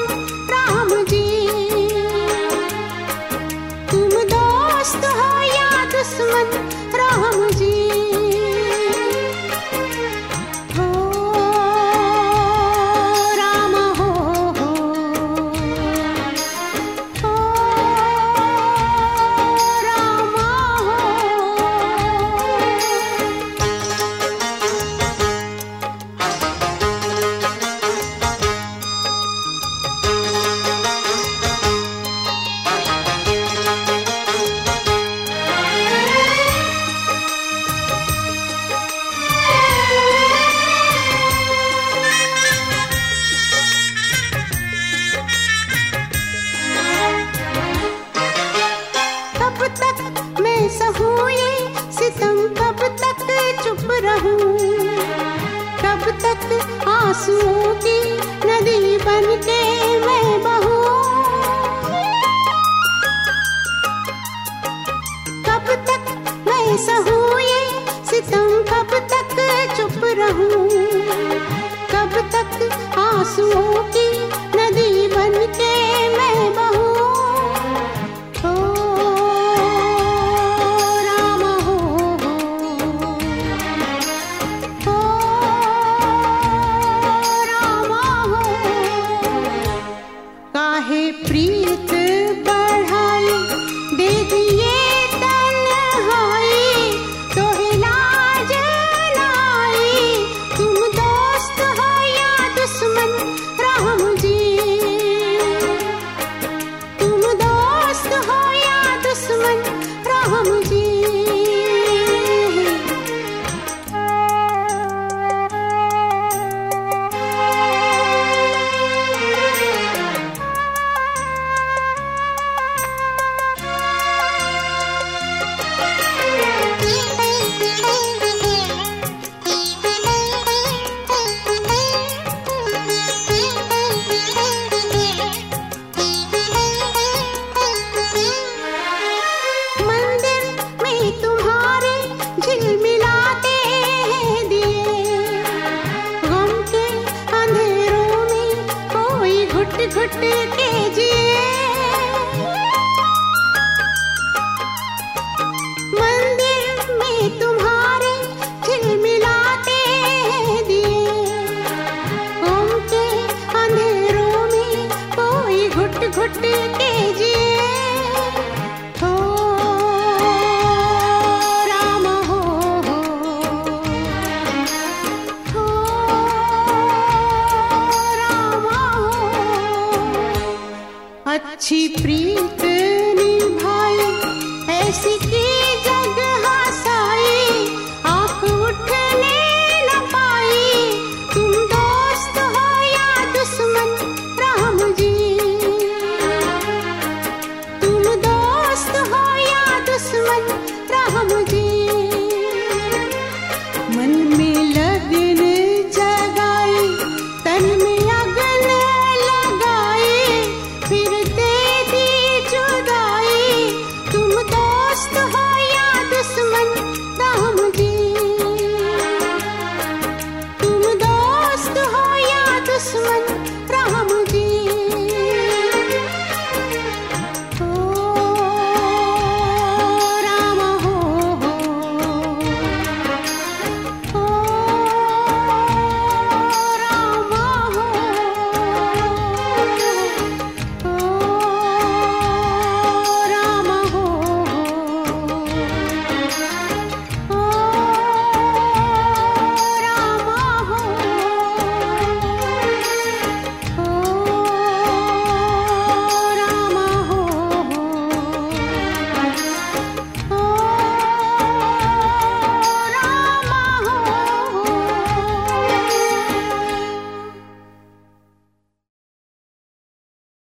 राम जी। तुम दोस्त हो या दुश्मन राम जी। सहूं ये सितम, कब तक चुप रहूं? कब तक आंसुओं की नदी बनके मैं बहूं? कब तक मैं सहूं ये सितम, कब तक चुप रहूं? कब तक आंसुओं की नदी बनके मैं बहूं? प्रीत बढ़ाई दे दिए तन्हाई, तो लाज लाई। तुम दोस्त हो या दुश्मन राम जी। तुम दोस्त हो या दुश्मन राम जी। घुट के जिए मंदिर में तुम्हारे झिलमिलाते दिए। ओम के अंधेरों में कोई घुट घुट के जिए। हो राम हो राम हो। अच्छी प्रीत